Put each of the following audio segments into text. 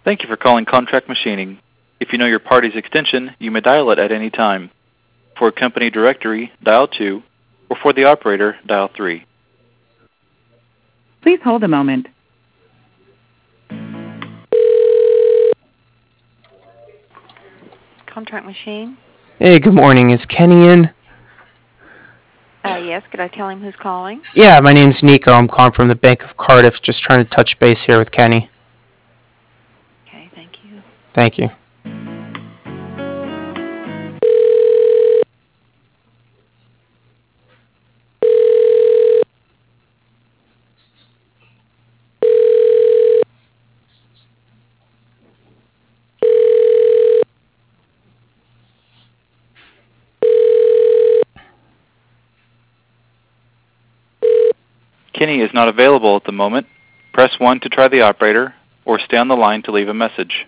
Thank you for calling Contract Machining. If you know your party's extension, you may dial it at any time. For a company directory, dial 2, or for the operator, dial 3. Please hold a moment. Contract machine? Hey, good morning. Is Kenny in? Yes. Could I tell him who's calling? Yeah, my name's Nico. I'm calling from the Bank of Cardiff, just trying to touch base here with Kenny. Okay, thank you. Thank you. Kenny is not available at the moment. Press 1 to try the operator, or stay on the line to leave a message.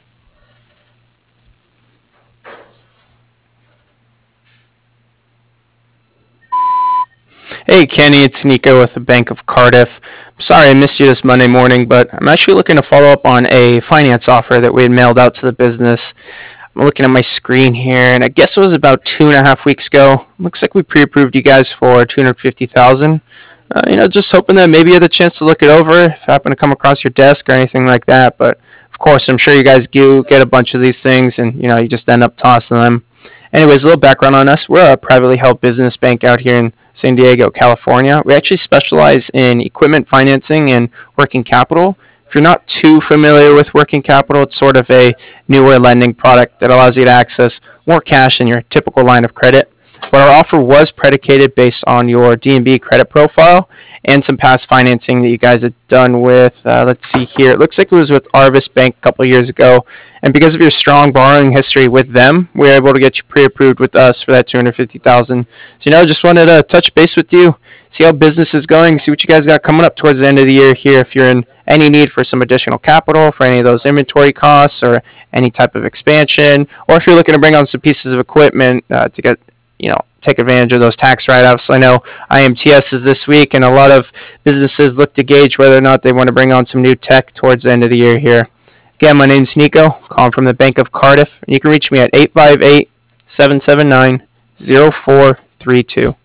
Hey, Kenny, it's Nico with the Bank of Cardiff. I'm sorry I missed you this Monday morning, but I'm actually looking to follow up on a finance offer that we had mailed out to the business. I'm looking at my screen here, and I guess it was about 2.5 weeks ago. Looks like we pre-approved you guys for $250,000. Just hoping that maybe you had a chance to look it over if it happened to come across your desk or anything like that. But of course, I'm sure you guys do get a bunch of these things, and you just end up tossing them. Anyways, a little background on us. We're a privately held business bank out here in San Diego, California. We actually specialize in equipment financing and working capital. If you're not too familiar with working capital, it's sort of a newer lending product that allows you to access more cash than your typical line of credit. But our offer was predicated based on your D&B credit profile and some past financing that you guys had done with, let's see here, it looks like it was with Arvis Bank a couple of years ago. And because of your strong borrowing history with them, we were able to get you pre-approved with us for that $250,000. So, just wanted to touch base with you, see how business is going, see what you guys got coming up towards the end of the year here, if you're in any need for some additional capital for any of those inventory costs or any type of expansion, or if you're looking to bring on some pieces of equipment to get take advantage of those tax write-offs. I know IMTS is this week, and a lot of businesses look to gauge whether or not they want to bring on some new tech towards the end of the year here. Again, my name's Nico, calling from the Bank of Cardiff, and you can reach me at 858-779-0432.